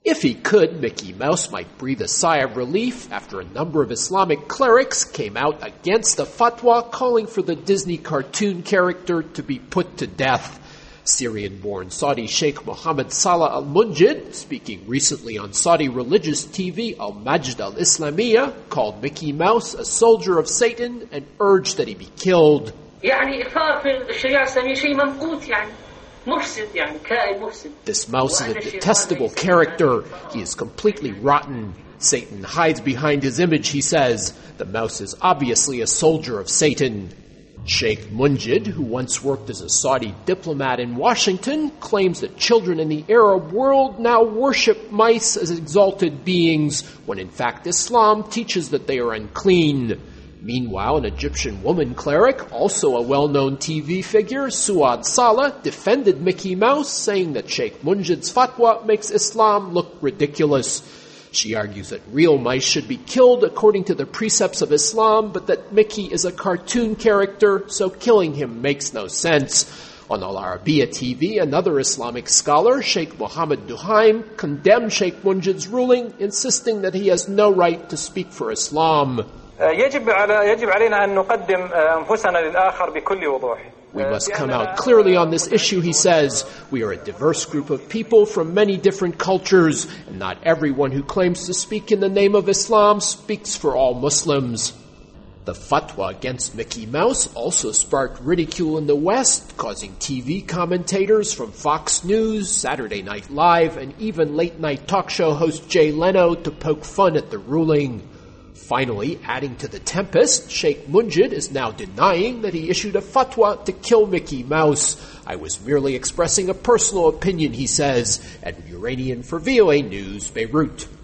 If he could, Mickey Mouse might breathe a sigh of relief after a number of Islamic clerics came out against a fatwa calling for the Disney cartoon character to be put to death. Syrian-born Saudi Sheikh Mohammed Salah al-Munjid, speaking recently on Saudi religious TV Al-Majd al-Islamiyya, called Mickey Mouse a soldier of Satan and urged that he be killed. This mouse is a detestable character. He is completely rotten. Satan hides behind his image, he says. The mouse is obviously a soldier of Satan. Sheikh Munjid, who once worked as a Saudi diplomat in Washington, claims that children in the Arab world now worship mice as exalted beings, when in fact Islam teaches that they are unclean. Meanwhile, an Egyptian woman cleric, also a well-known TV figure, Suad Salah, defended Mickey Mouse, saying that Sheikh Munjid's fatwa makes Islam look ridiculous. She argues that real mice should be killed according to the precepts of Islam, but that Mickey is a cartoon character, so killing him makes no sense. On Al Arabiya TV, another Islamic scholar, Sheikh Mohammed Duhaim, condemned Sheikh Munjid's ruling, insisting that he has no right to speak for Islam. يجب علينا أن نقدم أنفسنا للآخر بكل وضوح. We must come out clearly on this issue, he says. We are a diverse group of people from many different cultures, and not everyone who claims to speak in the name of Islam speaks for all Muslims. The fatwa against Mickey Mouse also sparked ridicule in the West, causing TV commentators from Fox News, Saturday Night Live, and even late-night talk show host Jay Leno to poke fun at the ruling. Finally, adding to the tempest, Sheikh Munjid is now denying that he issued a fatwa to kill Mickey Mouse. I was merely expressing a personal opinion, he says. Edward Uranian for VOA News, Beirut.